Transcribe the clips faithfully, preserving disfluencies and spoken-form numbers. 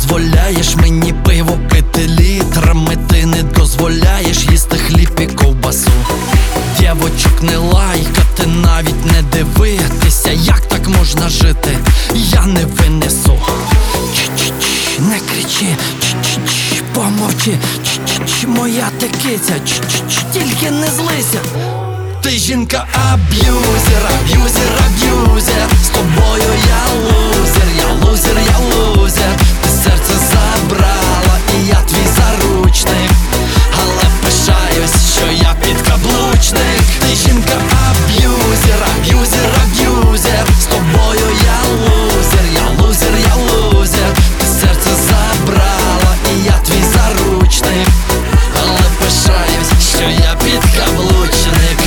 дозволяєш мені пиво пити літрами, ти не дозволяєш їсти хліб і ковбасу. Дівочок не лайкати, навіть не дивитися, як так можна жити, я не винесу. Ч-ч-ч, не кричи, ч-ч-ч, помовчи, ч-ч-ч, моя ти киця, ч-ч-ч, тільки не злися. Ти жінка аб'юзер, аб'юзер, аб'юзер, з тобою я лузер, я лузер, я лузер. Ти серце забрала і я твій заручник, але пишаюсь, що я підкаблучник. Ти жінка аб'юзер, аб'юзер, аб'юзер, з тобою я лузер, я лузер, я лузер. Ти серце забрала і я твій заручник, але пишаюсь, що я підкаблучник.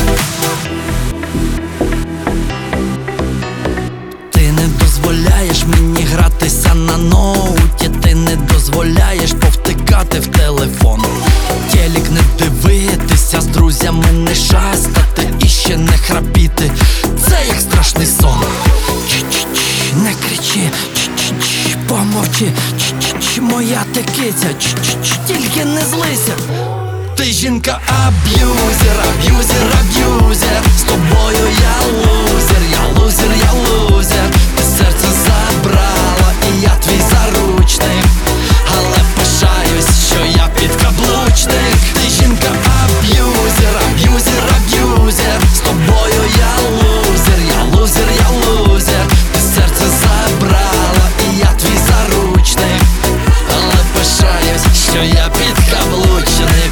Ти не дозволяєш мені гратися на ноуті, ти не дозволяєш повтикати в телефон, телек не дивитися, з друзями не шастати і ще не храпіти, це як страшний сон. Ч-ч-ч, не кричи, ч-ч-ч, помовчи, ч-ч-ч, моя ти киця, ч-ч-ч, тільки не злися. Ти жінка аб'юзер, аб'юзер, аб'юзер, з тобою я лузер, я лузер, я лузер. Ти серце забрала і я твій заручник, але пишаюсь, що я підкаблучник. Ти жінка аб'юзер, аб'юзер, аб'юзер, з тобою я лузер, я лузер, я лузер. Ти серце забрала і я твій заручник, але пишаюсь, що я підкаблучник.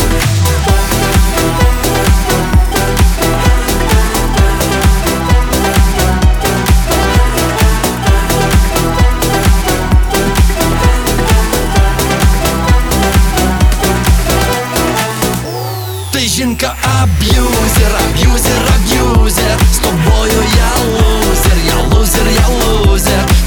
Ти жінка аб'юзер, аб'юзер, аб'юзер, з тобою я лузер, я лузер, я лузер.